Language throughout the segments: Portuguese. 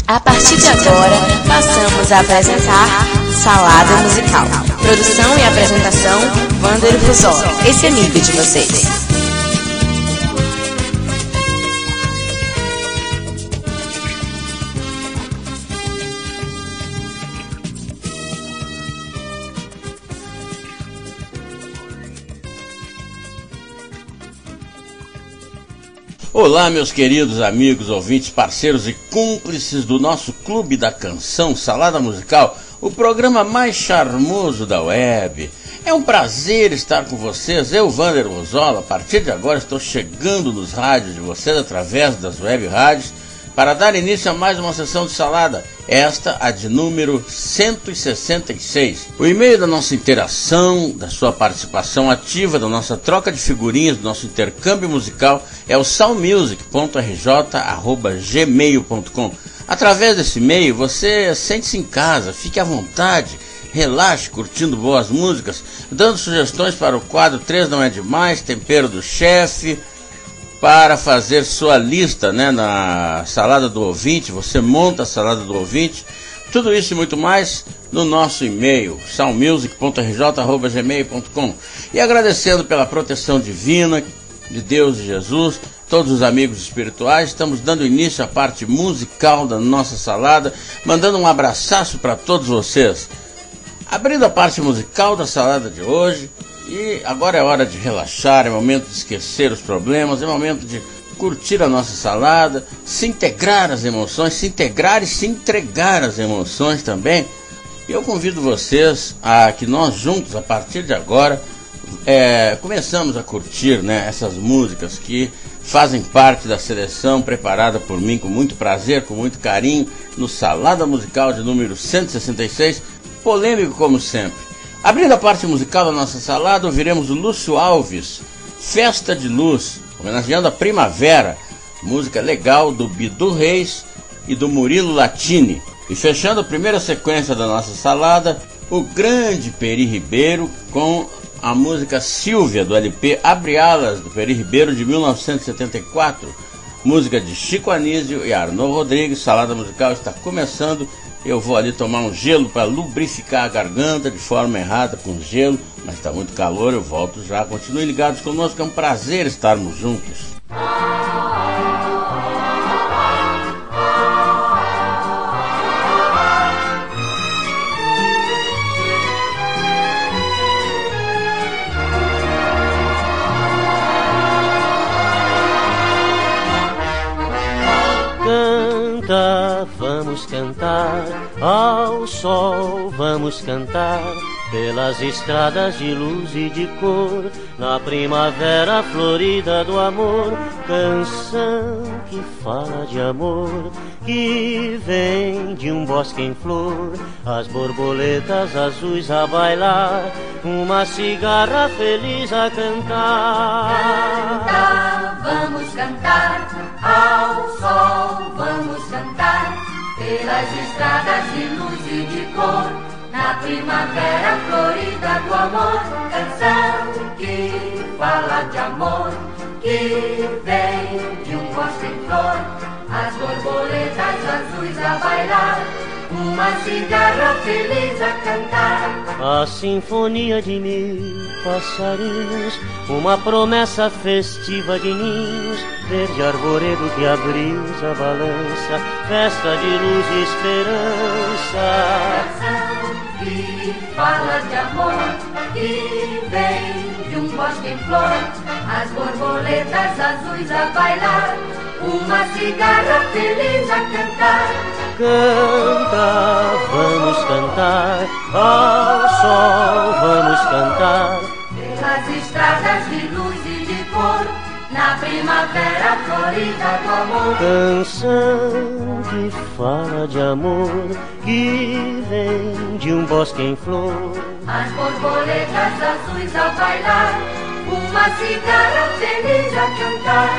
A partir de agora, passamos a apresentar Salada Musical. Produção e apresentação, Wander Fusora. Esse é amigo de vocês. Olá, meus queridos amigos, ouvintes, parceiros e cúmplices do nosso Clube da Canção Salada Musical, o programa mais charmoso da web. É um prazer estar com vocês, eu, Wander Rosola. A partir de agora estou chegando nos rádios de vocês através das web rádios para dar início a mais uma sessão de salada, esta a de número 166. O e-mail da nossa interação, da sua participação ativa, da nossa troca de figurinhas, do nosso intercâmbio musical é o salmusic.rj@gmail.com. Através desse e-mail você sente-se em casa, fique à vontade, relaxe curtindo boas músicas, dando sugestões para o quadro 3 Não É Demais, Tempero do Chefe, para fazer sua lista, na salada do ouvinte. Você monta a salada do ouvinte, tudo isso e muito mais no nosso e-mail salmusic.rj@gmail.com. E agradecendo pela proteção divina de Deus e Jesus, todos os amigos espirituais, estamos dando início à parte musical da nossa salada, mandando um abraçaço para todos vocês. Abrindo a parte musical da salada de hoje, e agora é hora de relaxar, é momento de esquecer os problemas, é momento de curtir a nossa salada, se integrar às emoções, se integrar e se entregar às emoções também. E eu convido vocês a que nós juntos, a partir de agora, começamos a curtir essas músicas que fazem parte da seleção preparada por mim com muito prazer, com muito carinho, no Salada Musical de número 166, polêmico como sempre. Abrindo a parte musical da nossa salada, ouviremos o Lúcio Alves, Festa de Luz, homenageando a primavera, música legal do Bidu Reis e do Murilo Latini. E fechando a primeira sequência da nossa salada, o grande Peri Ribeiro com a música Silvia, do LP Abre Alas, do Peri Ribeiro, de 1974, música de Chico Anísio e Arnaud Rodrigues. Salada musical está começando. Eu vou ali tomar um gelo para lubrificar a garganta de forma errada com gelo, mas está muito calor, eu volto já. Continuem ligados conosco, é um prazer estarmos juntos. Vamos cantar ao sol, vamos cantar pelas estradas de luz e de cor, na primavera florida do amor, canção que fala de amor, que vem de um bosque em flor, as borboletas azuis a bailar, uma cigarra feliz a cantar. Cantar, vamos cantar ao sol, vamos cantar pelas estradas de luz e de cor, na primavera florida do amor, canção que fala de amor, que vem de um bosque em flor, as borboletas azuis a bailar, uma cigarra feliz a cantar. A sinfonia de mil passarinhos, uma promessa festiva de ninhos, verde arvoredo que a brisa balança, festa de luz e esperança. Canção que fala de amor, que vem de um bosque em flor, as borboletas azuis a bailar, uma cigarra feliz a cantar. Canta, vamos cantar, ao sol vamos cantar, pelas estradas de luz e de cor, na primavera florida do amor, canção que fala de amor, que vem de um bosque em flor, as borboletas azuis a bailar, uma cigarra feliz a cantar.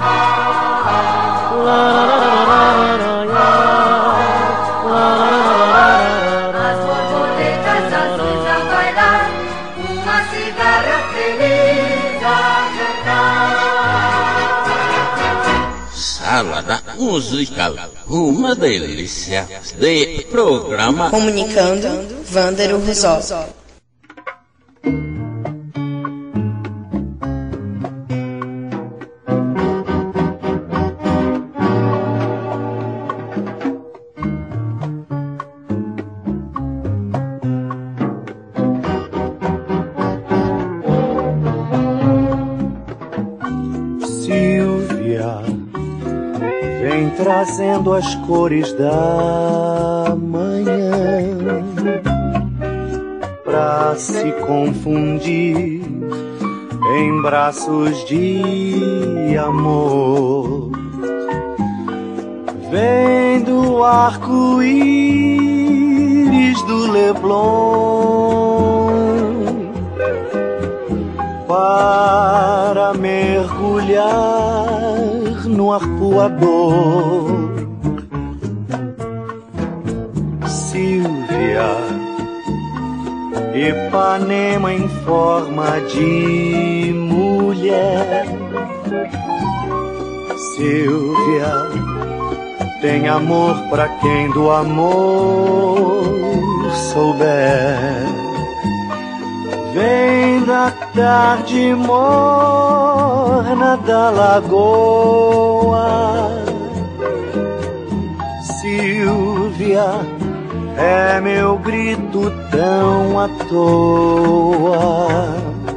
As borboletas azuis a bailar, uma cigarra feliz a cantar. Salada musical. Uma delícia de programa. Comunicando, Vândaro Rizol. Trazendo as cores da manhã pra se confundir em braços de amor. Vem do arco-íris do Leblon para mergulhar no arpoador. Silvia, Ipanema em forma de mulher. Silvia, tem amor pra quem do amor souber. Vem da tarde morna da lagoa. Silvia, é meu grito tão à toa.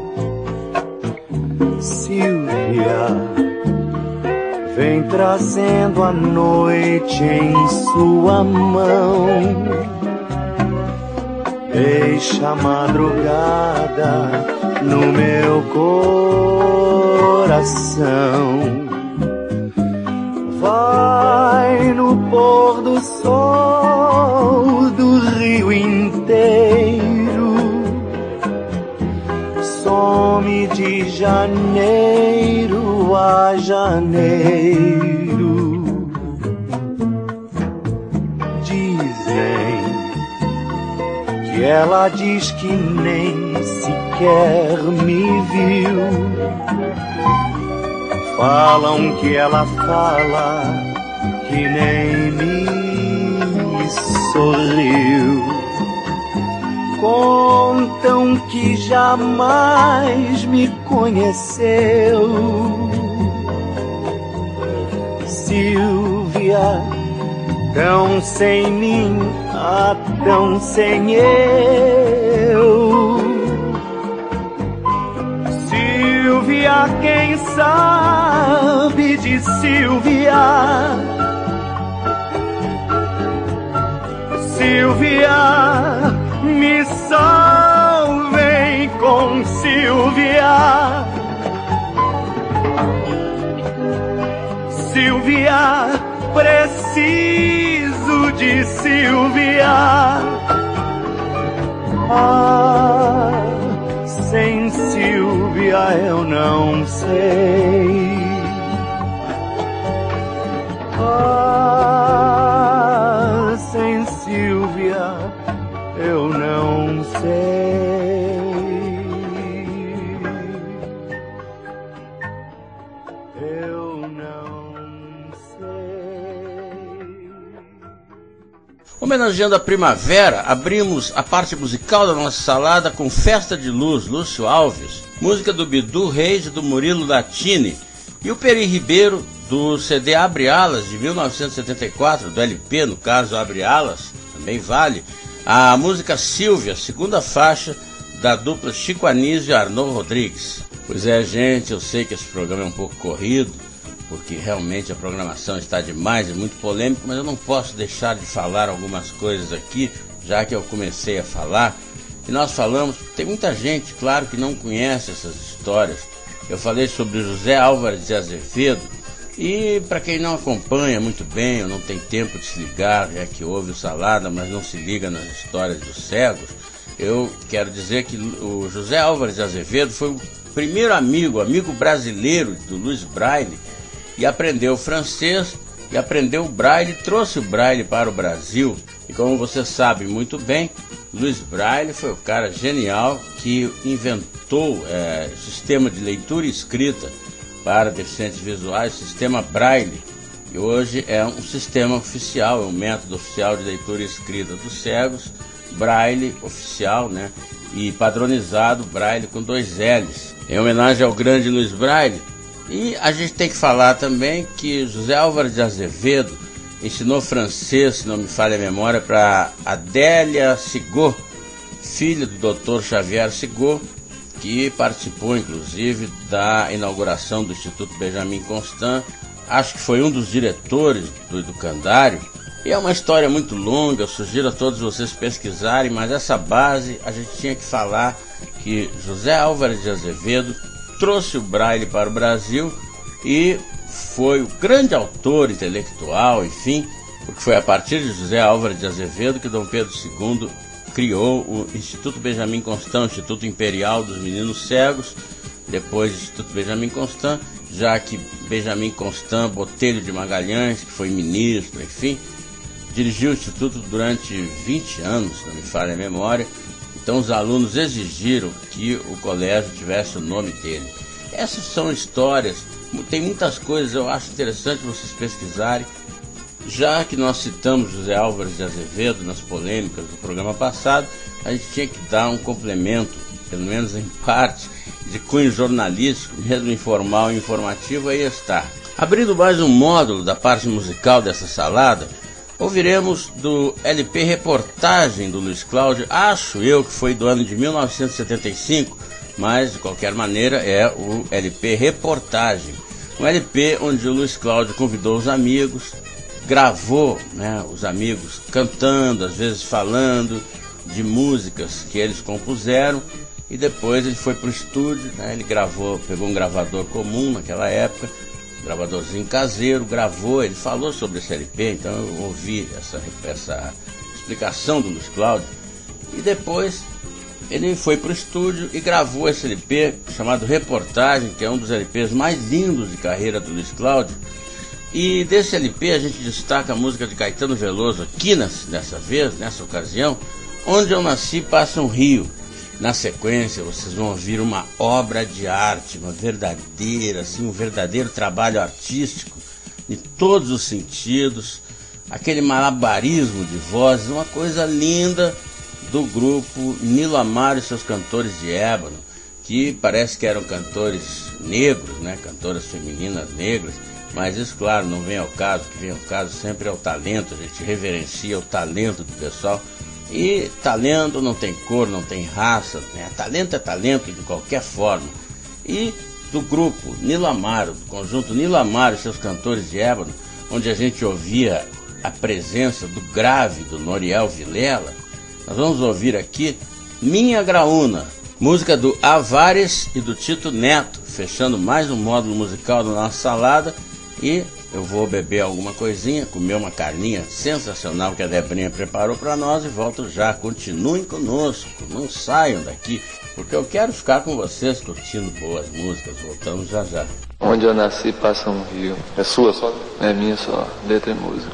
Silvia, vem trazendo a noite em sua mão. Deixa a madrugada no meu coração. Vai no pôr do sol do Rio inteiro. Some de janeiro a janeiro. Dizem que ela diz que nem sequer me viu. Falam que ela fala que nem me sorriu. Contam que jamais me conheceu. Silvia, tão sem mim, tão sem eu. Silvia, quem sabe de Silvia? Silvia, me salvem com Silvia. Silvia, preciso de Silvia. Sem Silvia eu não sei. Sem Silvia eu não sei. Eu não sei. Homenageando a primavera, abrimos a parte musical da nossa salada com Festa de Luz, Lúcio Alves, música do Bidu Reis e do Murilo Latini, e o Peri Ribeiro, do CD Abre Alas, de 1974, do LP, no caso Abre Alas, também vale, a música Silvia, segunda faixa da dupla Chico Anísio e Arnaud Rodrigues. Pois é, gente, eu sei que esse programa é um pouco corrido, porque realmente a programação está demais, é muito polêmico, mas eu não posso deixar de falar algumas coisas aqui, já que eu comecei a falar. E nós falamos, tem muita gente, claro, que não conhece essas histórias. Eu falei sobre o José Álvares de Azevedo, e para quem não acompanha muito bem, ou não tem tempo de se ligar, já que ouve o Salada, mas não se liga nas histórias dos cegos, eu quero dizer que o José Álvares de Azevedo foi o primeiro amigo brasileiro do Louis Braille, e aprendeu francês, e aprendeu o Braille, trouxe o Braille para o Brasil. E como você sabe muito bem, Louis Braille foi o cara genial que inventou sistema de leitura e escrita para deficientes visuais, sistema Braille, E hoje é um sistema oficial, é um método oficial de leitura e escrita dos cegos, Braille oficial, né? E padronizado, Braille com 2 L's, em homenagem ao grande Luiz Braille. E a gente tem que falar também que José Álvares de Azevedo ensinou francês, se não me falha a memória, para Adélia Sigaud, filha do Dr. Xavier Sigaud, que participou inclusive da inauguração do Instituto Benjamin Constant. Acho que foi um dos diretores do educandário. E é uma história muito longa, eu sugiro a todos vocês pesquisarem, mas essa base a gente tinha que falar que José Álvares de Azevedo trouxe o Braille para o Brasil e foi o grande autor intelectual, enfim, porque foi a partir de José Álvares de Azevedo que Dom Pedro II criou o Instituto Benjamin Constant, o Instituto Imperial dos Meninos Cegos, depois do Instituto Benjamin Constant, já que Benjamin Constant Botelho de Magalhães, que foi ministro, enfim, dirigiu o Instituto durante 20 anos, se não me falha a memória. Então os alunos exigiram que o colégio tivesse o nome dele. Essas são histórias, tem muitas coisas, eu acho interessante vocês pesquisarem. Já que nós citamos José Álvares de Azevedo nas polêmicas do programa passado, a gente tinha que dar um complemento, pelo menos em parte, de cunho jornalístico, mesmo informal e informativo, aí está. Abrindo mais um módulo da parte musical dessa salada, ouviremos do LP Reportagem do Luiz Cláudio, acho eu que foi do ano de 1975, mas de qualquer maneira é o LP Reportagem. Um LP onde o Luiz Cláudio convidou os amigos, gravou, né, os amigos cantando, às vezes falando de músicas que eles compuseram, e depois ele foi para o estúdio, né, ele gravou, pegou um gravador comum naquela época, gravadorzinho caseiro, gravou, ele falou sobre esse LP, então eu ouvi essa explicação do Luiz Cláudio, e depois ele foi para o estúdio e gravou esse LP chamado Reportagem, que é um dos LPs mais lindos de carreira do Luiz Cláudio. E desse LP a gente destaca a música de Caetano Veloso, aqui nessa ocasião, Onde Eu Nasci Passa um Rio. Na sequência vocês vão ouvir uma obra de arte, uma verdadeira, assim, um verdadeiro trabalho artístico em todos os sentidos, aquele malabarismo de vozes, uma coisa linda do grupo Nilo Amaro e seus Cantores de Ébano, que parece que eram cantores negros, né, cantoras femininas negras, mas isso, claro, não vem ao caso, o que vem ao caso sempre é o talento, a gente reverencia o talento do pessoal. E talento não tem cor, não tem raça, né? Talento é talento de qualquer forma. E do grupo Nilo Amaro, do conjunto Nilo Amaro e seus Cantores de Ébano, onde a gente ouvia a presença do grave do Noriel Vilela, nós vamos ouvir aqui Minha Graúna, música do Avares e do Tito Neto, fechando mais um módulo musical da nossa salada. E eu vou beber alguma coisinha, comer uma carninha sensacional que a Debrinha preparou para nós e volto já. Continuem conosco, não saiam daqui, porque eu quero ficar com vocês curtindo boas músicas. Voltamos já já. Onde eu nasci passa um rio. É sua só? É minha só, letra e música.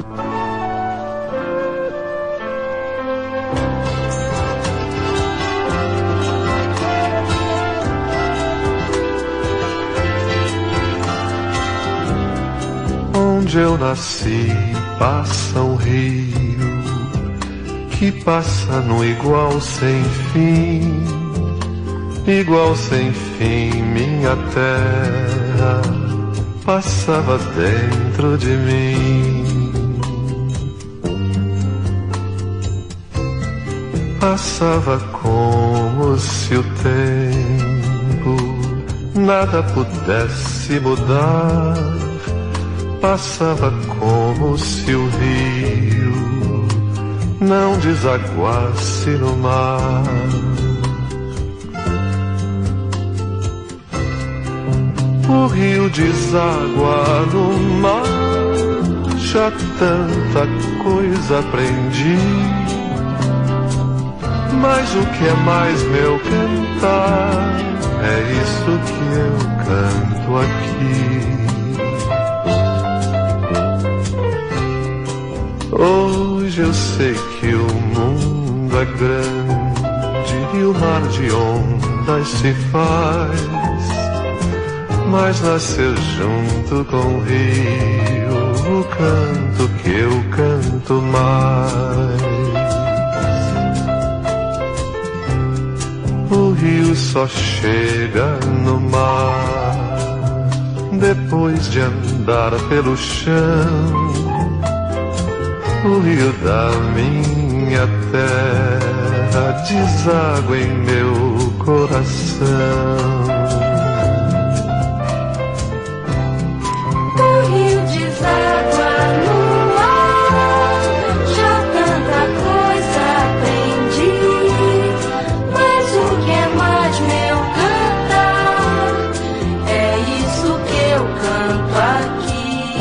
Onde eu nasci passa um rio que passa no igual sem fim, igual sem fim. Minha terra passava dentro de mim, passava como se o tempo nada pudesse mudar. Passava como se o rio não desaguasse no mar. O rio deságua no mar, já tanta coisa aprendi. Mas o que é mais meu cantar, é isso que eu canto aqui. Hoje eu sei que o mundo é grande e o mar de ondas se faz, mas nascer junto com o rio, o canto que eu canto mais. O rio só chega no mar depois de andar pelo chão. O rio da minha terra deságua em meu coração. O rio deságua no mar, já tanta coisa aprendi. Mas o que é mais meu cantar, é isso que eu canto aqui.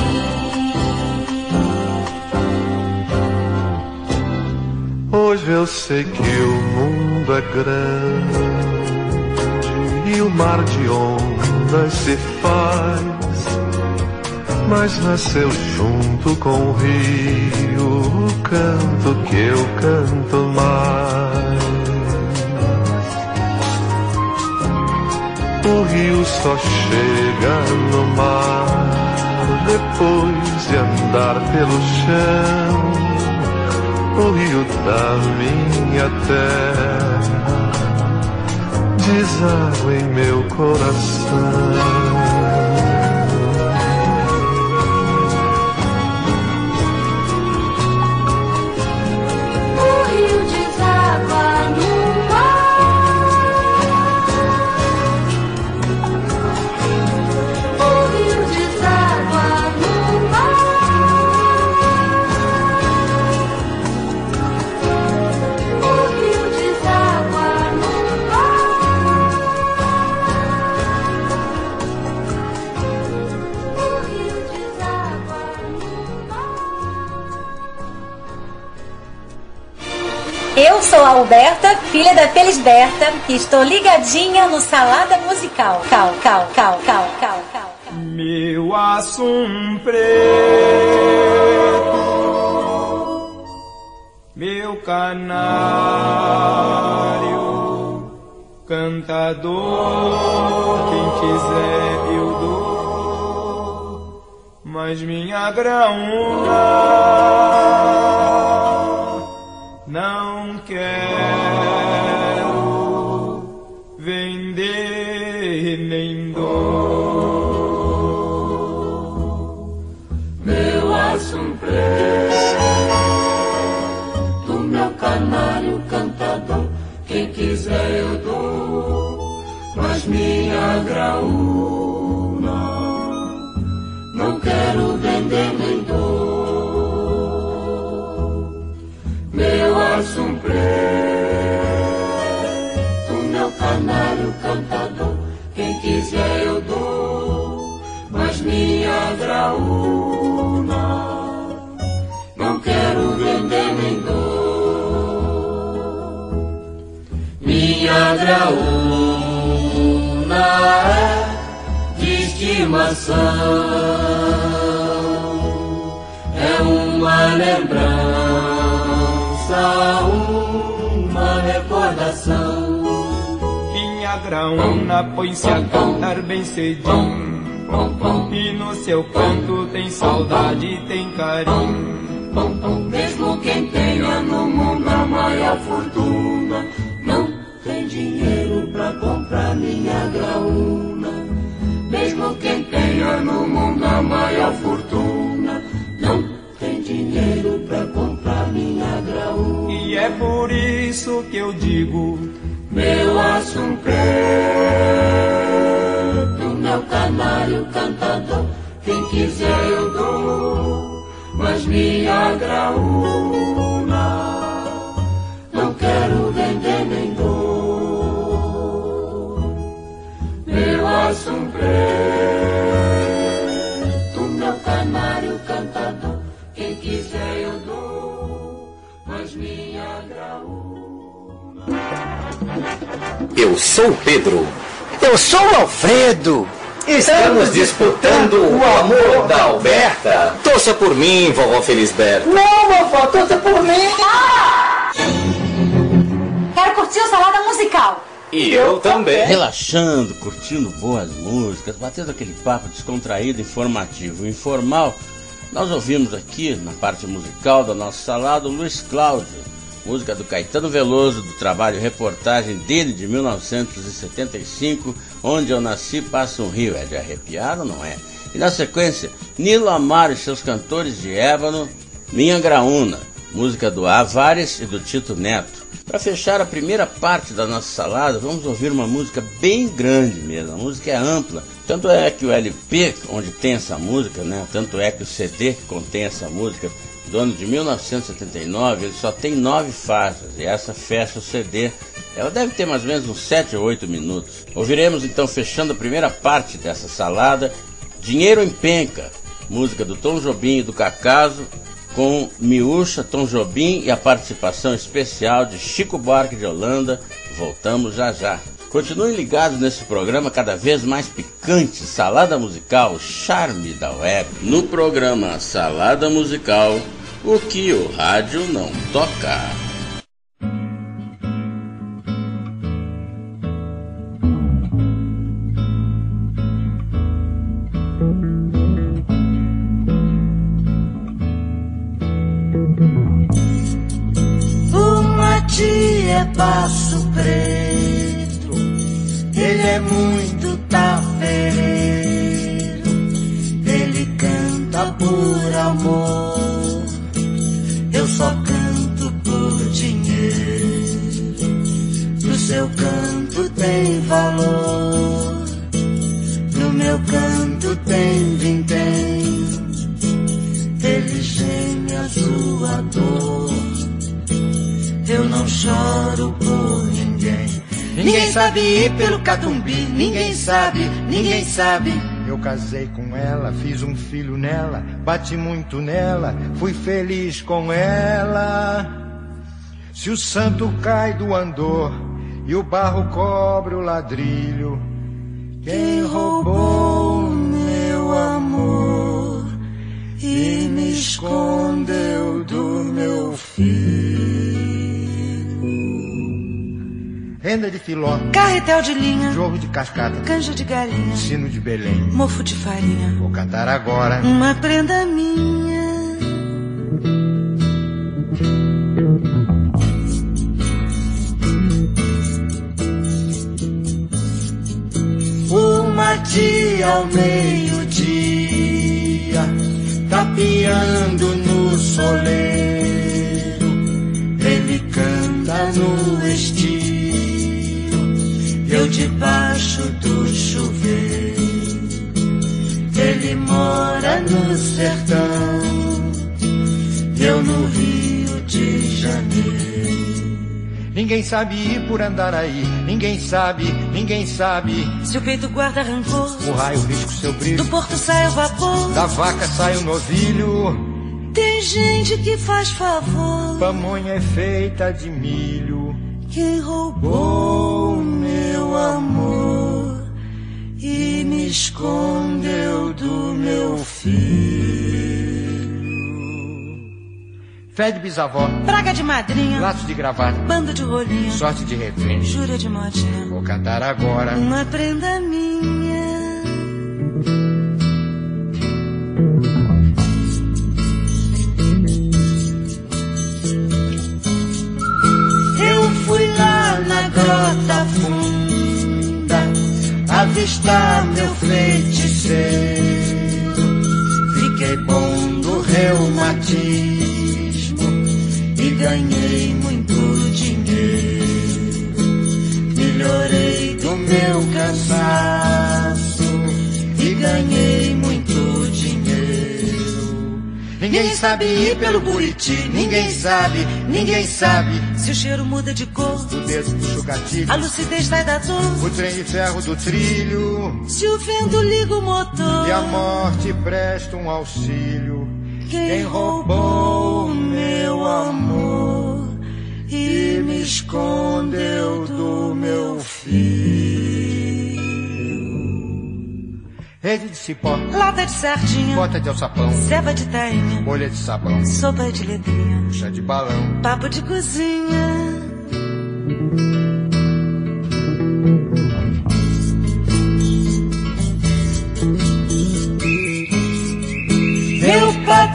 Hoje eu sei que o mundo é grande e o mar de ondas se faz, mas nasceu junto com o rio o canto que eu canto mais. O rio só chega no mar depois de andar pelo chão. O rio da minha terra deságua em meu coração. Eu sou a Alberta, filha da Felisberta, e estou ligadinha no Salada Musical. Meu assum preto, meu canário, cantador, quem quiser eu dou, mas minha graúna não quero vender nem dou. Meu assum preto, meu canário cantador, quem quiser eu dou, mas minha graúna não quero vender nem dou. Meu assum preto, meu canário cantador, quem quiser eu dou, mas minha graúna não quero vender nem dou. Minha graúna é de estimação, é uma lembrança, uma recordação. Minha graúna põe-se a cantar bem cedinho, e no seu canto tem saudade, tem carinho. Mesmo quem tenha no mundo a maior fortuna, não tem dinheiro pra comprar minha graúna. Mesmo quem tenha no mundo a maior fortuna, não tem dinheiro pra comprar minha graúna. E é por isso que eu digo, meu assum preto, meu canário cantador, quem quiser eu dou, mas minha graúna não quero vender nem dou. Meu assum preto, meu canário cantador, quem quiser eu dou, mas minha graúna. Eu sou o Pedro. Eu sou o Alfredo. Estamos disputando o amor da Alberta. Torça por mim, vovó Felisberta. Não, vovó, torça por mim. Quero curtir o Salada Musical. E eu também. Relaxando, curtindo boas músicas, batendo aquele papo descontraído, informativo, informal. Nós ouvimos aqui, na parte musical da nossa salada, o Luiz Cláudio, música do Caetano Veloso, do trabalho reportagem dele de 1975, Onde Eu Nasci Passa um Rio. É de arrepiar ou não é? E na sequência, Nilo Amaro e seus cantores de ébano, Minha Graúna, música do Avares e do Tito Neto. Para fechar a primeira parte da nossa salada, vamos ouvir uma música bem grande mesmo, a música é ampla. Tanto é que o LP, onde tem essa música, né? Tanto é que o CD que contém essa música, do ano de 1979, ele só tem 9 faixas, e essa fecha o CD. Ela deve ter mais ou menos uns 7 ou 8 minutos. Ouviremos então, fechando a primeira parte dessa salada, Dinheiro em Penca, música do Tom Jobim e do Cacaso, com Miúcha, Tom Jobim e a participação especial de Chico Buarque de Holanda. Voltamos já já. Continuem ligados nesse programa cada vez mais picante, Salada Musical, o charme da web. No programa Salada Musical, o que o rádio não toca. É Passo Preto, ele é muito tafeiro, ele canta por amor, eu só canto por dinheiro, no seu canto tem valor, no meu canto tem vintém, ele geme a sua dor. Eu não choro por ninguém. Ninguém sabe ir pelo Catumbi. Ninguém sabe, ninguém sabe. Eu casei com ela, fiz um filho nela, bati muito nela, fui feliz com ela. Se o santo cai do andor e o barro cobre o ladrilho, quem roubou meu amor e me escondeu do meu filho? Renda de filó, carretel de linha, jorro de cascata, canja de galinha, sino de Belém, mofo de farinha. Vou cantar agora uma prenda minha. Uma dia ao meio-dia, tapeando no soleiro, ele canta no estio, eu debaixo do chuveiro. Ele mora no sertão, eu no Rio de Janeiro. Ninguém sabe ir por Andaraí, ninguém sabe, ninguém sabe. Se o peito guarda rancor, o raio risca o seu brilho, do porto sai o vapor, da vaca sai o novilho. Tem gente que faz favor, pamonha é feita de milho. Quem roubou meu amor e me escondeu do meu filho? Fé de bisavó, praga de madrinha, laço de gravata, bando de rolinha, sorte de refém, jura de modinha. Vou cantar agora uma prenda minha. Eu fui lá na grota funda avistar meu feiticeiro, fiquei bom do reumatismo e ganhei muito dinheiro. Melhorei do meu cansaço e ganhei muito dinheiro. Ninguém sabe ir pelo Buriti, ninguém sabe, ninguém sabe. Se o cheiro muda de cor, o dedo puxa o gatilho, a lucidez sai da dor, o trem de ferro do trilho. Se o vento liga o motor e a morte presta um auxílio. Quem roubou meu amor e me escondeu do meu filho? Rede de cipó, lata de sardinha, bota de alçapão, ceva de tainha, bolha de sabão, sopa de letrinha, puxa de balão, papo de cozinha. Eu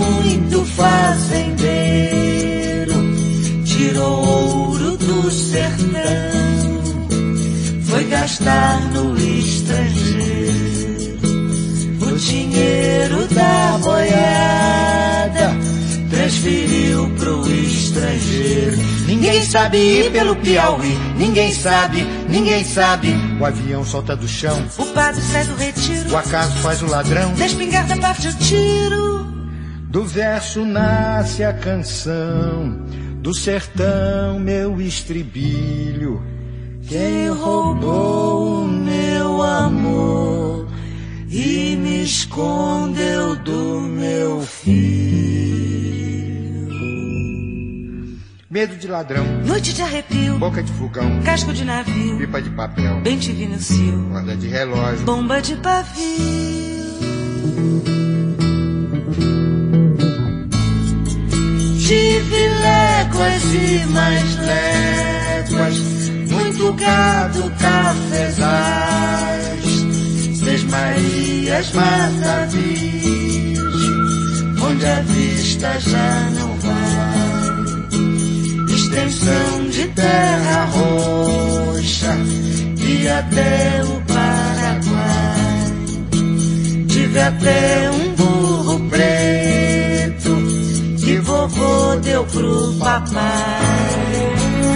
muito fazendeiro, tirou ouro do sertão, foi gastar no estrangeiro o dinheiro da boiada, transferiu pro estrangeiro. Ninguém sabe ir pelo Piauí, ninguém sabe, ninguém sabe. O avião solta do chão, O padre sai do retiro, o acaso faz o ladrão. da espingarda parte o tiro. Do verso nasce a canção, do sertão meu estribilho. Quem roubou o meu amor e me escondeu do meu filho. Medo de ladrão, Noite de arrepio, boca de fogão, casco de navio, pipa de papel, bem te vi no cio, guarda de relógio, bomba de pavio. Tive léguas e mais léguas, muito gado, cafezais, 6 Marias, Matavis, onde a vista já não vai. Extensão de terra roxa e até o Paraguai. Tive até um burro preto que vovô deu pro papai.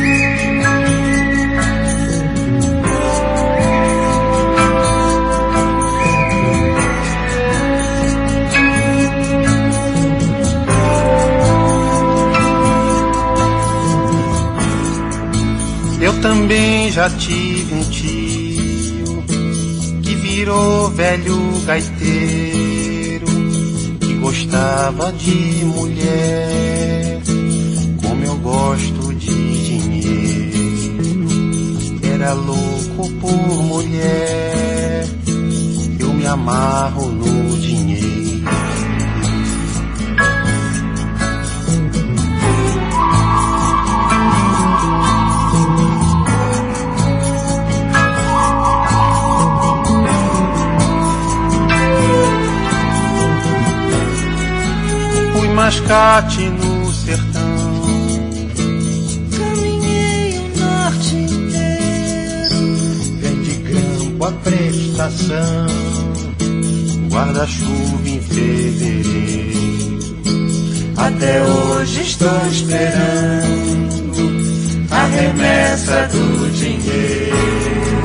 Eu também já tive um tio que virou velho gaiteiro, que gostava de mulher, como eu gosto de dinheiro. Era louco por mulher, eu me amarro no dinheiro. Mascate no sertão, caminhei o norte inteiro, vende grampo a prestação, guarda-chuva em fevereiro. Até hoje estou esperando a remessa do dinheiro.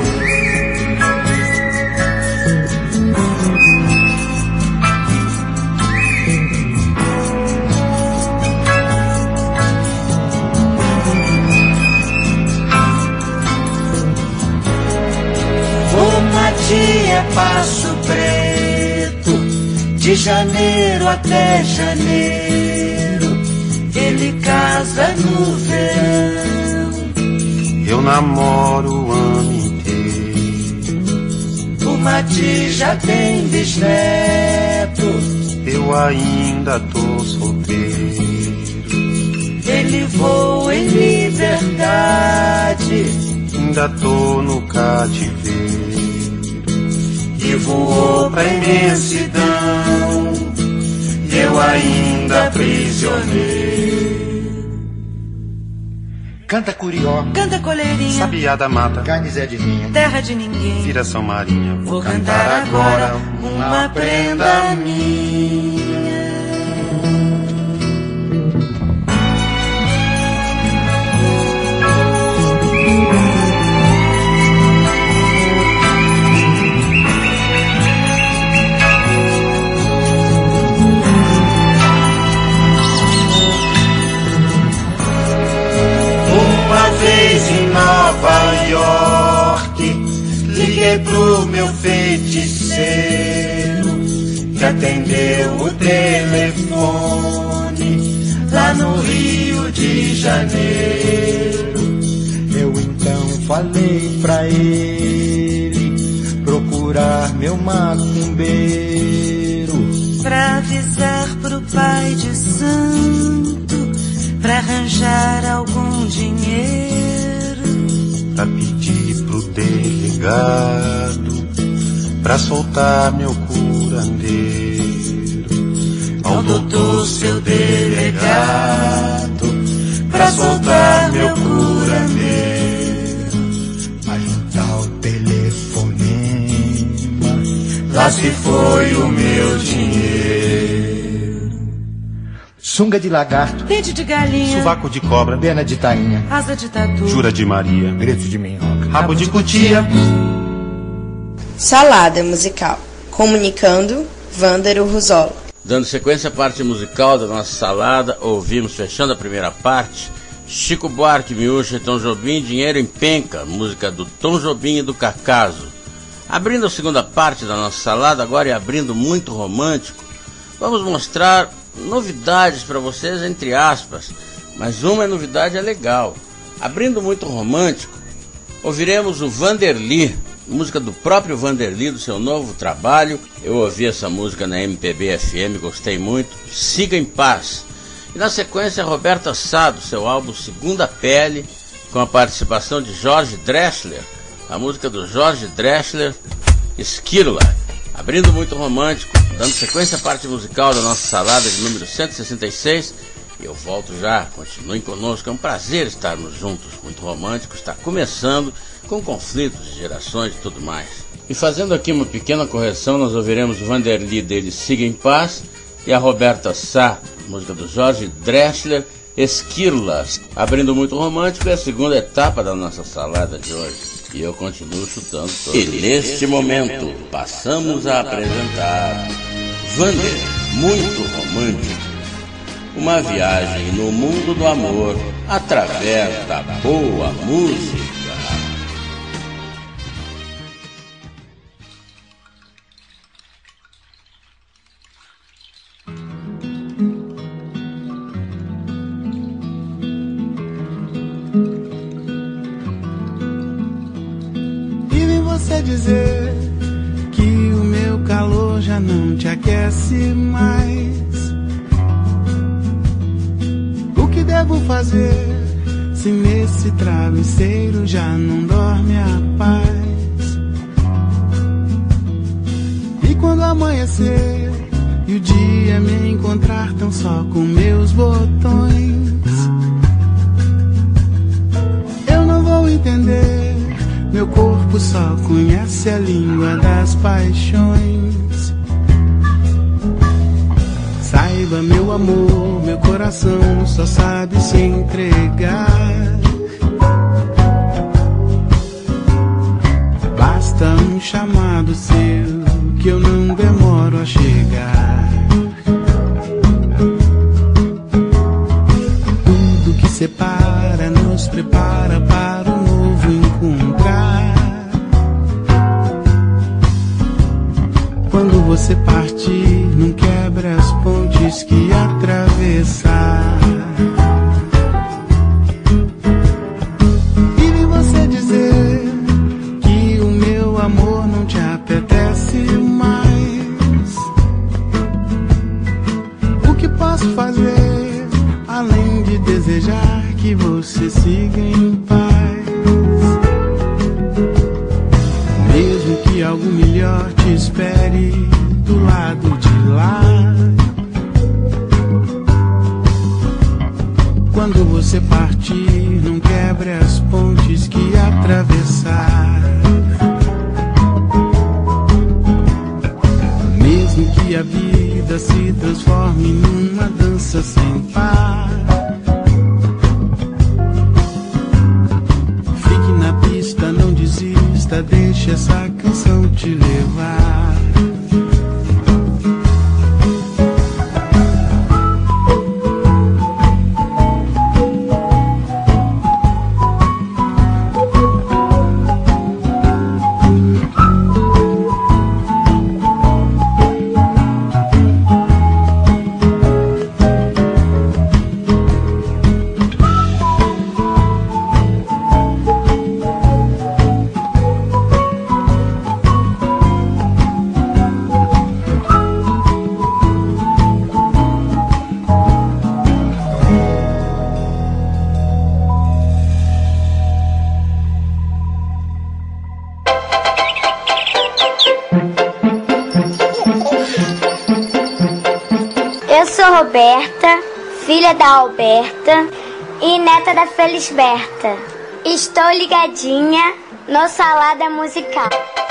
É Passo Preto, de janeiro até janeiro, ele casa no verão. Eu namoro o ano inteiro. O Mati já tem bisneto, eu ainda tô solteiro. Ele voa em liberdade, ainda tô no cativeiro. E voou pra imensidão, eu ainda prisioneiro. Canta curió, canta coleirinha, sabiá da mata, Garnizé de linha, terra de ninguém, viração marinha. Vou cantar agora uma prenda minha. Em Nova York, liguei pro meu feiticeiro, que atendeu o telefone lá no Rio de Janeiro. Eu então falei pra ele procurar meu macumbeiro, pra avisar pro pai de santo, pra arranjar algum dinheiro, pra pedir pro delegado, pra soltar meu curandeiro. ao doutor sou seu delegado pra soltar meu curandeiro. Mas no tal telefonema, lá se foi o meu dinheiro. Sunga de lagarto, dente de galinha, sovaco de cobra, pena de tainha, asa de tatu, jura de Maria, grito de minhoca, rabo de cutia. Salada musical. Comunicando, Vândero Ruzola. Dando sequência à parte musical da nossa salada, ouvimos, fechando a primeira parte, Chico Buarque, Miúcha e Tom Jobim, Dinheiro em Penca, música do Tom Jobim e do Cacaso. Abrindo a segunda parte da nossa salada, agora e abrindo muito romântico, vamos mostrar novidades para vocês, entre aspas, mas uma novidade é legal. Abrindo muito romântico, ouviremos o Vanderly, música do próprio Vanderly, do seu novo trabalho. Eu ouvi essa música na MPB FM, gostei muito. Siga em Paz. E na sequência, Roberta Sá, do seu álbum Segunda Pele, com a participação de Jorge Drexler, a música do Jorge Drexler, Esquirla. Abrindo muito romântico, dando sequência à parte musical da nossa salada de número 166. E eu volto já, continuem conosco, é um prazer estarmos juntos. Muito romântico, está começando com conflitos de gerações e tudo mais. E fazendo aqui uma pequena correção, nós ouviremos o Vanderly dele, Siga em Paz, e a Roberta Sá, música do Jorge Drexler, Esquirlas. Abrindo muito romântico, é a segunda etapa da nossa salada de hoje. E eu continuo chutando todo. E neste momento, passamos a apresentar Vander, muito romântico. Uma viagem no mundo do amor através da boa música. Dizer que o meu calor já não te aquece mais. O que devo fazer se nesse travesseiro já não dorme a paz? E quando amanhecer e o dia me encontrar tão só com meus botões, eu não vou entender. Meu corpo só conhece a língua das paixões. Saiba, meu amor, meu coração só sabe se entregar. Basta um chamado seu que eu não demoro a chegar. Tudo que separa nos prepara para o novo encontrar. Quando você partir, não quebre as pontes que atravessar. E vi você dizer que o meu amor não te apetece mais. O que posso fazer, além de desejar que você siga em paz? Mesmo que algo melhor te espere do lado de lá. Quando você partir, não quebre as pontes que atravessar. Mesmo que a vida se transforme numa dança sem par, fique na pista, não desista, deixe essa canção te levar. Eu sou Roberta, filha da Alberta e neta da Felisberta. Estou ligadinha no Salada Musical.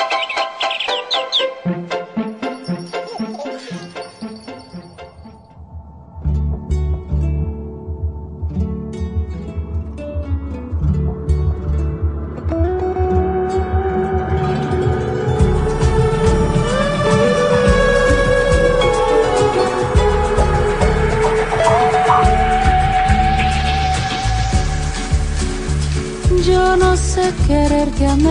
Yo no sé quererte a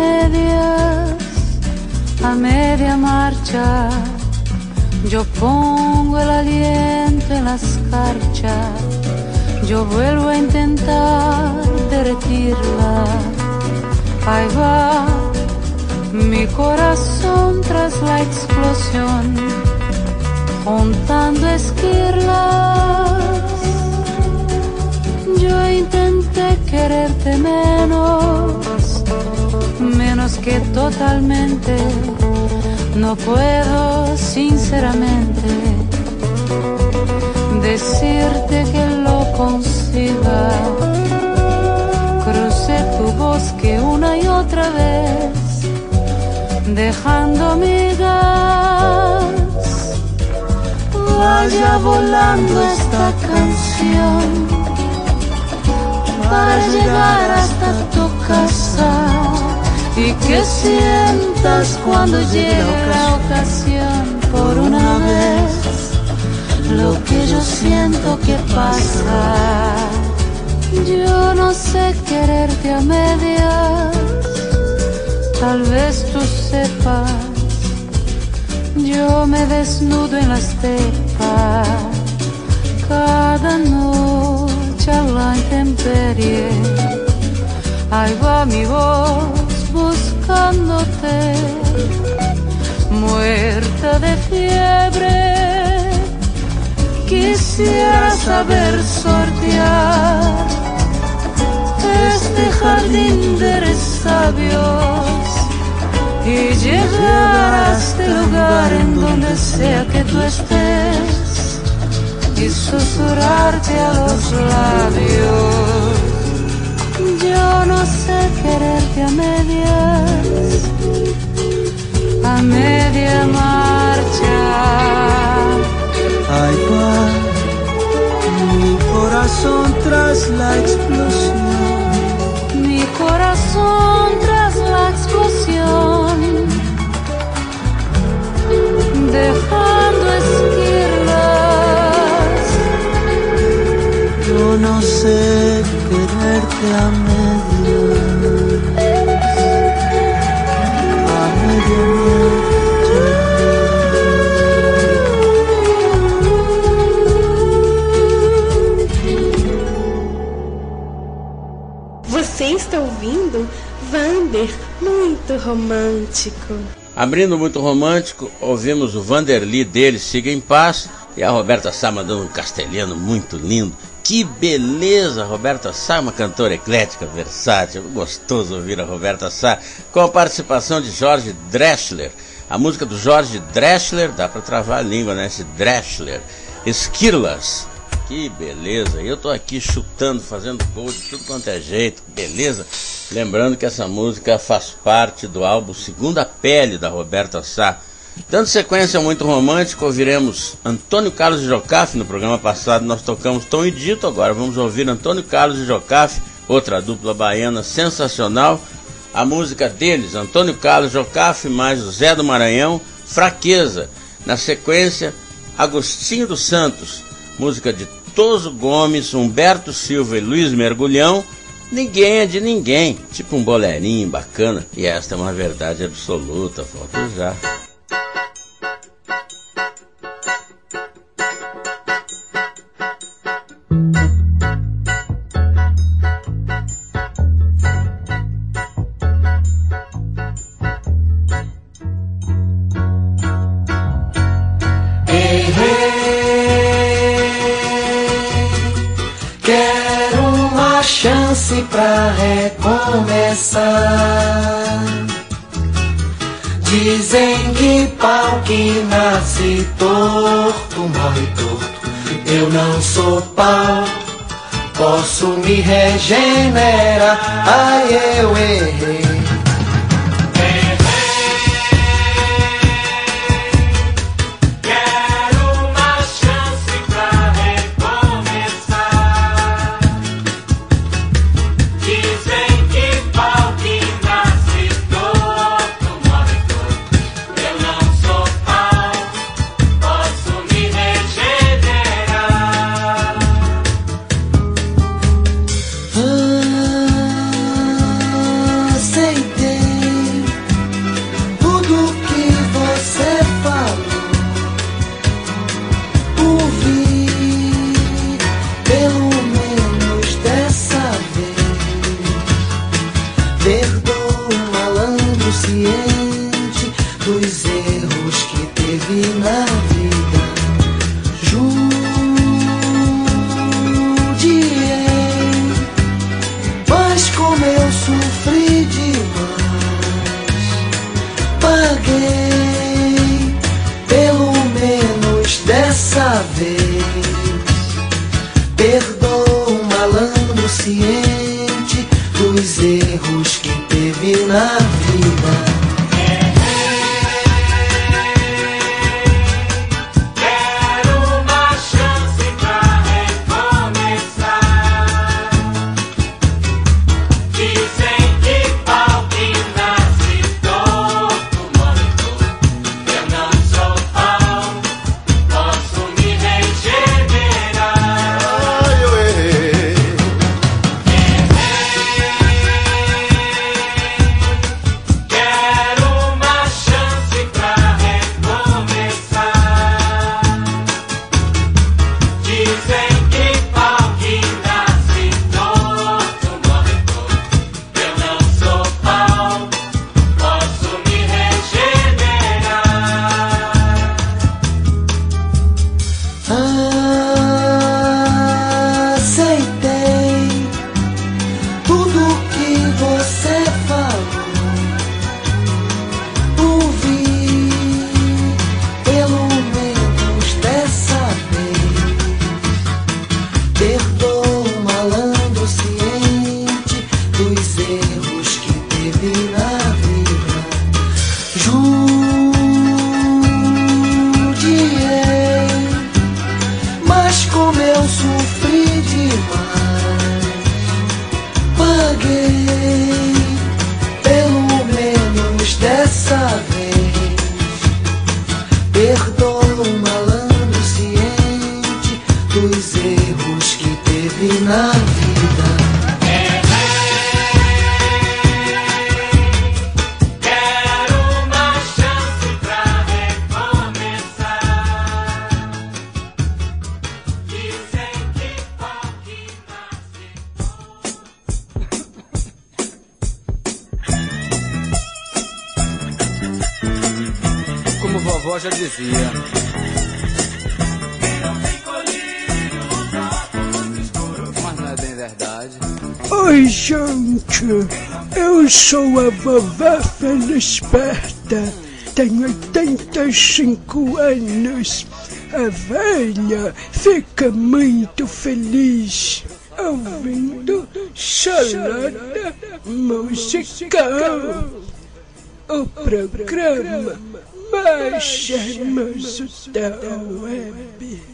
media marcha. Yo pongo el aliento en la escarcha. Yo vuelvo a intentar derretirla. Ahí va mi corazón tras la explosión, juntando esquirlas. Yo intenté quererte menos que totalmente. No puedo sinceramente decirte que lo consiga. Crucé tu bosque una y otra vez, dejando migas. Vaya volando esta canción para llegar hasta tu casa y que sientas cuando llegue la ocasión por una vez lo que yo siento que pasa. Yo no sé quererte a medias, tal vez tú sepas. Yo me desnudo en la estepa cada noche a la intemperie. Ahí va mi voz buscándote, muerta de fiebre. Quisiera saber sortear este jardín de resabios y llegar a este lugar en donde sea que tú estés y susurrarte a los labios. Yo no sé quererte a media marcha. Ahí va mi corazón tras la explosión. Mi corazón tras la explosión, dejando esquirlas. Yo no sé quererte a medias, a media Você está ouvindo Vander Muito Romântico. Abrindo Muito Romântico, ouvimos o Vanderly dele, Siga em Paz, e a Roberta Sá mandando um castelhano muito lindo. Que beleza, Roberta Sá, uma cantora eclética, versátil, gostoso ouvir a Roberta Sá, com a participação de Jorge Drexler. A música do Jorge Drexler, dá para travar a língua, né, esse Drexler, Esquirlas. Que beleza, eu tô aqui chutando, fazendo gol de tudo quanto é jeito, beleza? Lembrando que essa música faz parte do álbum Segunda Pele, da Roberta Sá. Dando sequência ao Muito Romântico, ouviremos Antônio Carlos e Jocafe. No programa passado nós tocamos Tom e Dito, agora vamos ouvir Antônio Carlos e Jocafe, outra dupla baiana sensacional. A música deles, Antônio Carlos e Jocafe, mais o Zé do Maranhão, Fraqueza. Na sequência, Agostinho dos Santos, música de Toso Gomes, Humberto Silva e Luiz Mergulhão, Ninguém é de Ninguém, tipo um bolerinho bacana. E esta é uma verdade absoluta, volto já. Pra recomeçar. Dizem que pau que nasce torto morre torto, eu não sou pau, posso me regenerar. Ai, eu errei. Oi, gente, eu sou a vovó Felisberta, tenho 85 anos. A velha fica muito feliz ouvindo Salada Musical, o programa mais charmoso da web.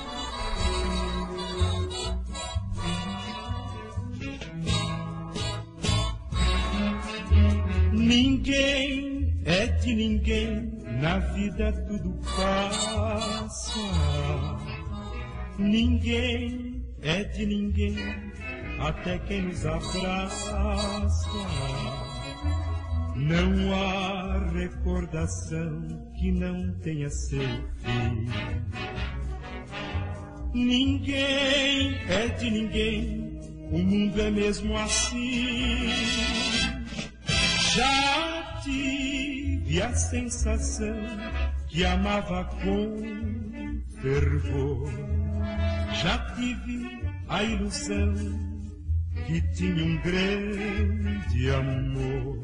Ninguém é de ninguém, na vida tudo passa. Ninguém é de ninguém, até quem nos abraça. Não há recordação que não tenha seu fim. Ninguém é de ninguém, o mundo é mesmo assim. Já tive a sensação que amava com fervor. Já tive a ilusão que tinha um grande amor.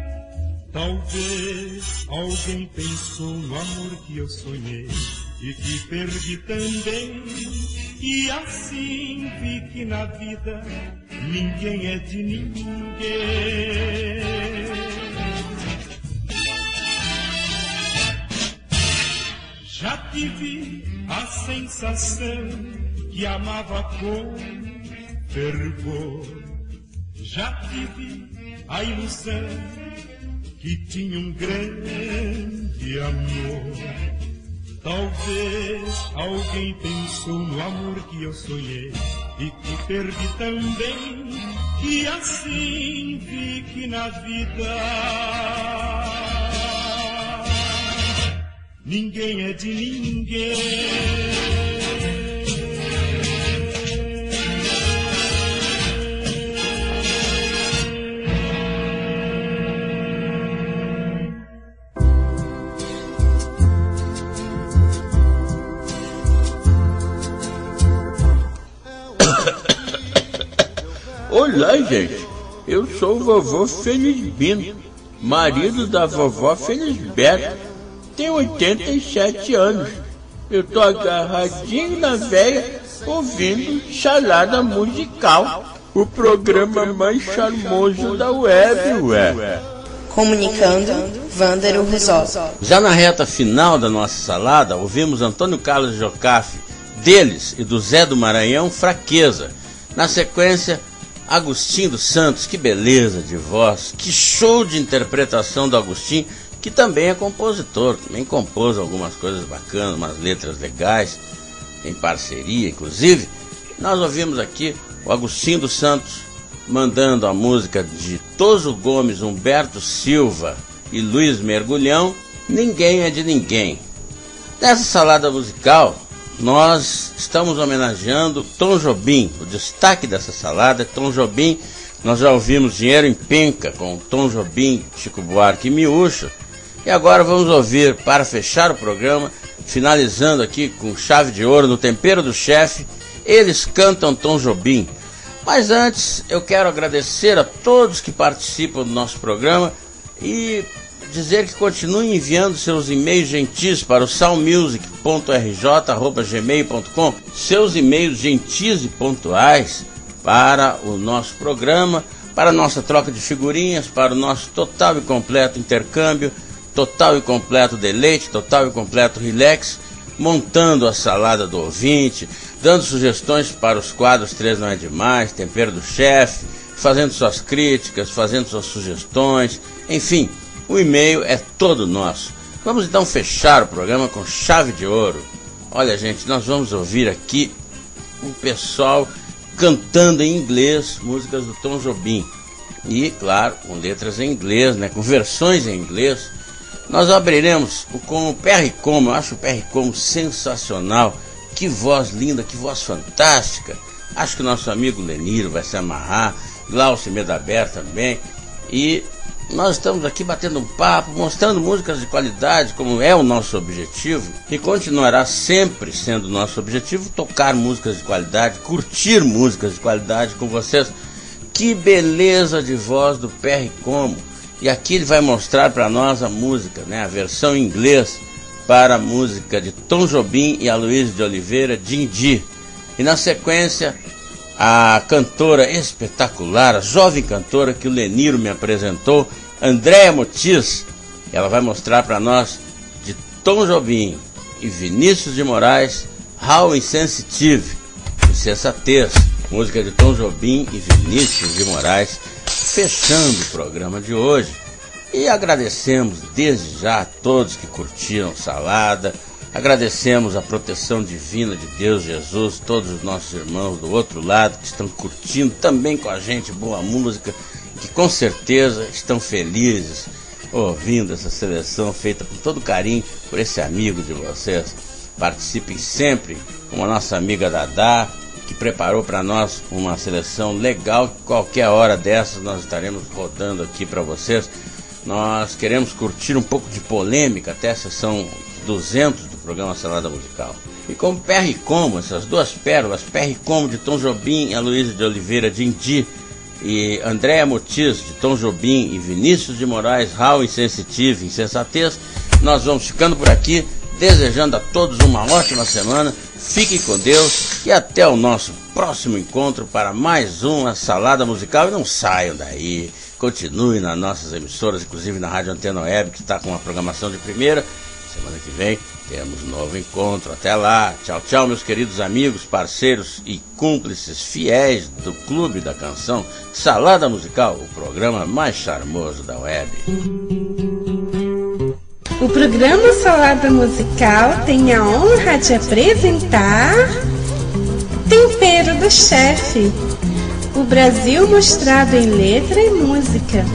Talvez alguém pensou no amor que eu sonhei e que perdi também. E assim vi que na vida ninguém é de ninguém. Já tive a sensação que amava com fervor. Já tive a ilusão que tinha um grande amor. Talvez alguém pensou no amor que eu sonhei e que perdi também. E assim vi que na vida ninguém é de ninguém. Olá, gente. Eu sou o vovô Felisbino, marido da vovó Felisberta. Tenho 87 anos. Eu tô agarradinho na veia ouvindo Salada Musical, o programa mais charmoso da web, ué. Comunicando, Vândaro Risosa. Já na reta final da nossa salada, ouvimos Antônio Carlos Jocafe, deles e do Zé do Maranhão, Fraqueza. Na sequência, Agostinho dos Santos, que beleza de voz, que show de interpretação do Agostinho, que também é compositor, também compôs algumas coisas bacanas, umas letras legais, em parceria inclusive. Nós ouvimos aqui o Agostinho dos Santos mandando a música de Toso Gomes, Humberto Silva e Luiz Mergulhão, Ninguém é de Ninguém. Nessa salada musical, nós estamos homenageando Tom Jobim. O destaque dessa salada é Tom Jobim. Nós já ouvimos Dinheiro em Penca com Tom Jobim, Chico Buarque e Miúcha. E agora vamos ouvir, para fechar o programa, finalizando aqui com chave de ouro no Tempero do Chefe, eles cantam Tom Jobim. Mas antes eu quero agradecer a todos que participam do nosso programa e dizer que continuem enviando seus e-mails gentis para o salmusic.rj@gmail.com, seus e-mails gentis e pontuais para o nosso programa, para a nossa troca de figurinhas, para o nosso total e completo intercâmbio, total e completo deleite, total e completo relax, montando a salada do ouvinte, dando sugestões para os quadros 3 não é demais, Tempero do Chefe, fazendo suas críticas, fazendo suas sugestões, enfim. O e-mail é todo nosso. Vamos então fechar o programa com chave de ouro. Olha, gente, nós vamos ouvir aqui o pessoal cantando em inglês músicas do Tom Jobim. E, claro, com letras em inglês, né, com versões em inglês. Nós abriremos com o Perry Como. Eu acho o Perry Como sensacional. Que voz linda, que voz fantástica. Acho que o nosso amigo Leniro vai se amarrar. Glaucio Medaber também. E nós estamos aqui batendo um papo, mostrando músicas de qualidade, como é o nosso objetivo, e continuará sempre sendo o nosso objetivo, tocar músicas de qualidade, curtir músicas de qualidade com vocês. Que beleza de voz do Perry Como. E aqui ele vai mostrar para nós a música, né, a versão em inglês para a música de Tom Jobim e Aloysio de Oliveira, Dindi. E na sequência, a cantora espetacular, a jovem cantora que o Leniro me apresentou, Andréa Motis. Ela vai mostrar para nós de Tom Jobim e Vinícius de Moraes, How Insensitive, Insensatez, música de Tom Jobim e Vinícius de Moraes, fechando o programa de hoje. E agradecemos desde já a todos que curtiram Salada. Agradecemos a proteção divina de Deus Jesus, todos os nossos irmãos do outro lado que estão curtindo também com a gente boa música, que com certeza estão felizes ouvindo essa seleção feita com todo carinho por esse amigo de vocês. Participem sempre, como a nossa amiga Dadá, que preparou para nós uma seleção legal, que qualquer hora dessas nós estaremos rodando aqui para vocês. Nós queremos curtir um pouco de polêmica até a sessão 200 do programa Salada Musical. E com Perry Como, essas duas pérolas, Perry Como de Tom Jobim, Aloysio de Oliveira, Dindi, e Andréa Motis de Tom Jobim e Vinícius de Moraes, How Insensitive, Insensatez, nós vamos ficando por aqui, desejando a todos uma ótima semana, Fique com Deus e até o nosso próximo encontro para mais uma Salada Musical. E não saiam daí, continue nas nossas emissoras, inclusive na Rádio Antena Web, que está com uma programação de primeira. Semana que vem temos um novo encontro. Até lá. Tchau, tchau, meus queridos amigos, parceiros e cúmplices fiéis do Clube da Canção Salada Musical, o programa mais charmoso da web. O programa Salada Musical tem a honra de apresentar Tempero do Chefe, o Brasil mostrado em letra e música.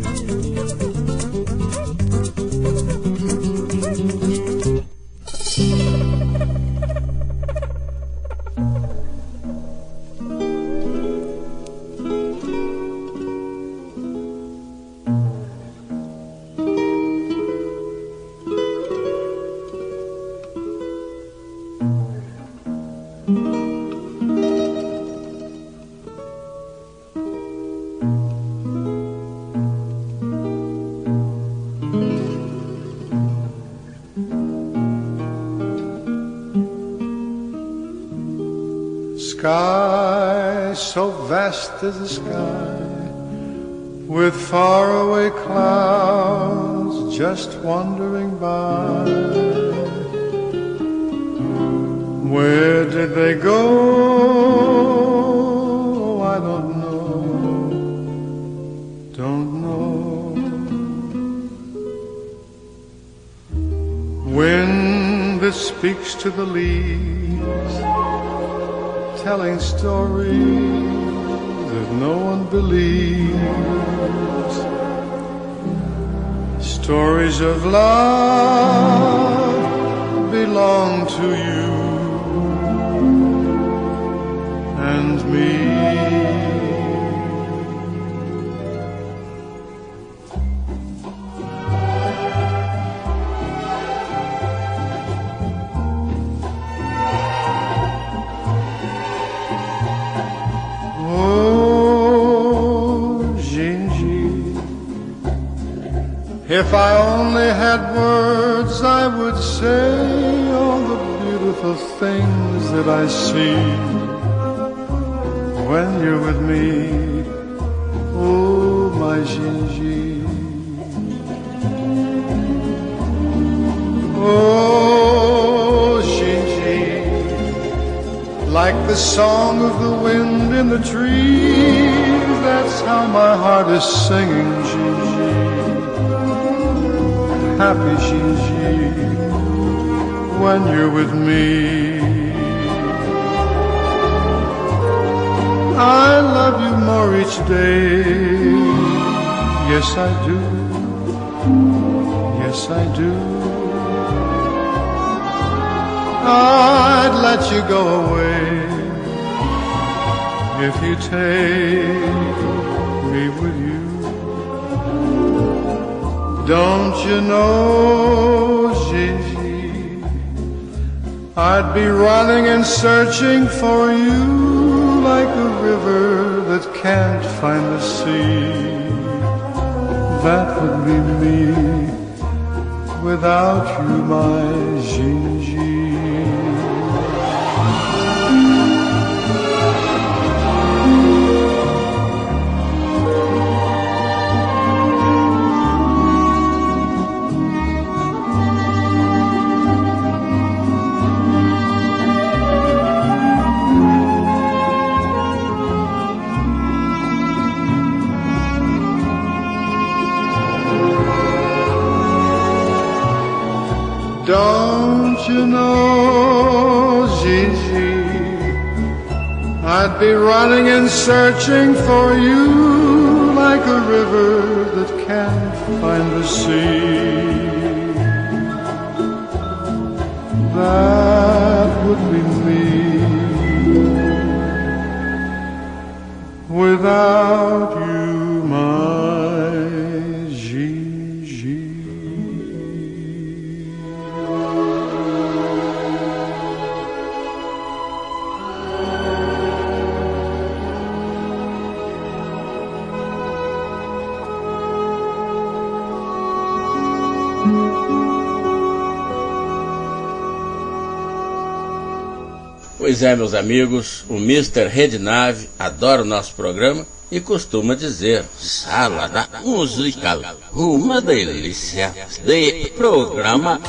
Sky so vast as the sky, with faraway clouds just wandering by. Where did they go? I don't know. Wind that speaks to the leaves, telling stories that no one believes. Stories of love belong to you and me. If I only had words, I would say all the beautiful things that I see when you're with me. Oh, my Gigi. Oh, Gigi. Like the song of the wind in the trees, that's how my heart is singing, Gigi. Happy Gigi, when you're with me. I love you more each day. Yes, I do. Yes, I do. I'd let you go away if you take me with you. Don't you know, Gigi, I'd be running and searching for you like a river that can't find the sea. That would be me without you, my Gigi. Don't you know, Gigi, I'd be running and searching for you like a river that can't find the sea. That would be me without you, my Gigi. Pois é, meus amigos, o Mr. Rednave adora o nosso programa e costuma dizer: Salada Musical, uma delícia de programa.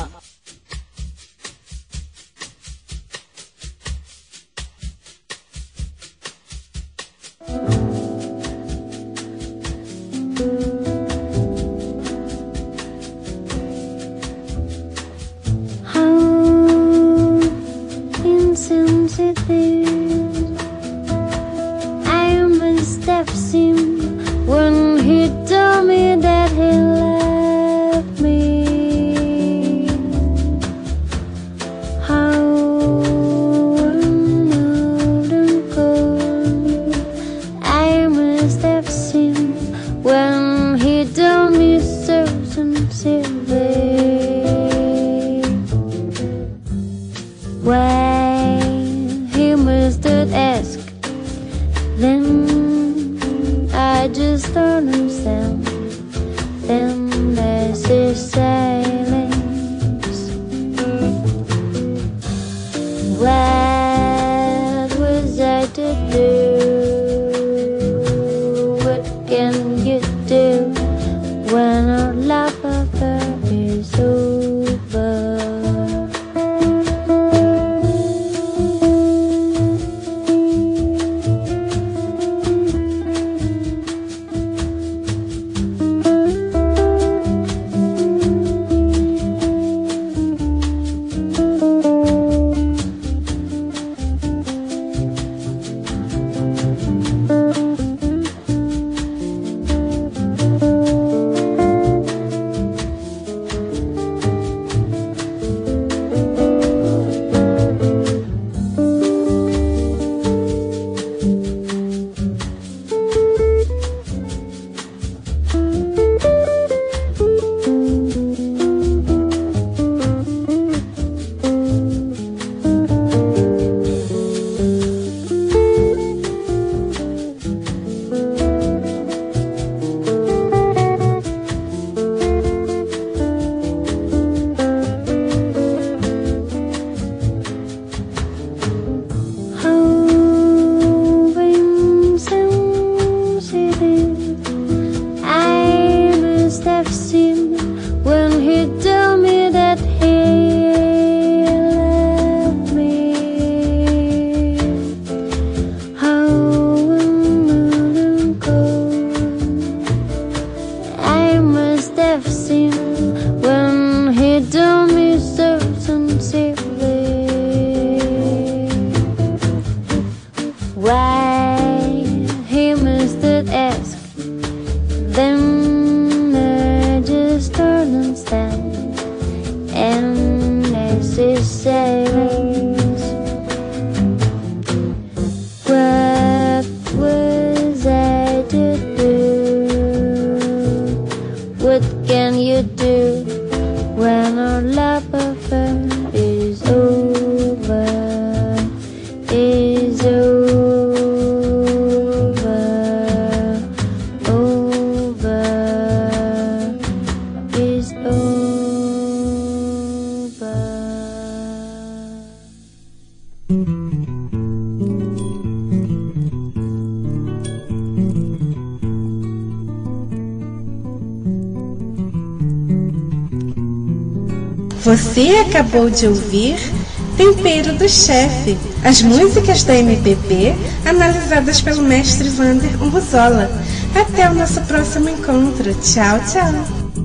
Você acabou de ouvir Tempero do Chefe, as músicas da MPB analisadas pelo mestre Wander Urruzola. Até o nosso próximo encontro. Tchau, tchau.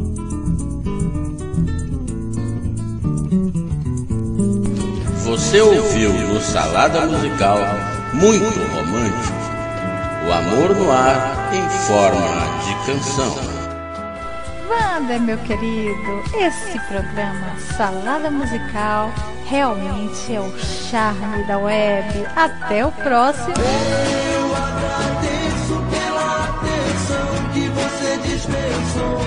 Você ouviu no Salada Musical Muito Romântico, o amor no ar em forma de canção. Wander, meu querido, esse programa Salada Musical realmente é o charme da web. Até o próximo. Eu agradeço pela atenção que você dispensou.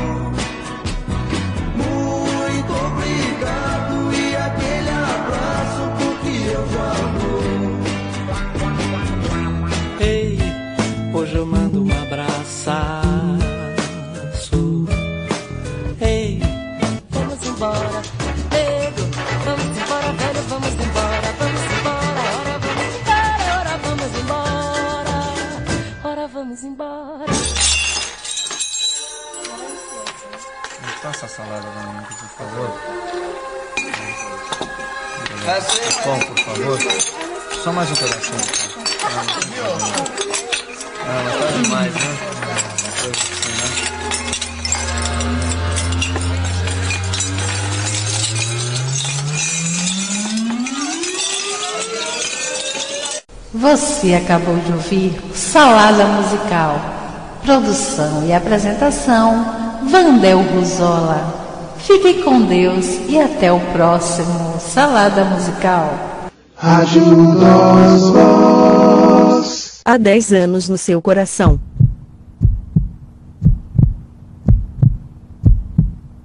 Muito obrigado e aquele abraço porque eu já vou. Ei, hoje eu mando um abraço. Ei, vamos embora, nego. Vamos embora, velho, vamos embora. Vamos embora, hora, vamos essa salada pra mim, por favor. Pão, por favor. Só mais um pedacinho. Ah, mas tá demais, né? Você acabou de ouvir Salada Musical. Produção e apresentação, Wandel Ruzola. Fique com Deus e até o próximo Salada Musical. Rádio Nós Voz. Há 10 anos no seu coração.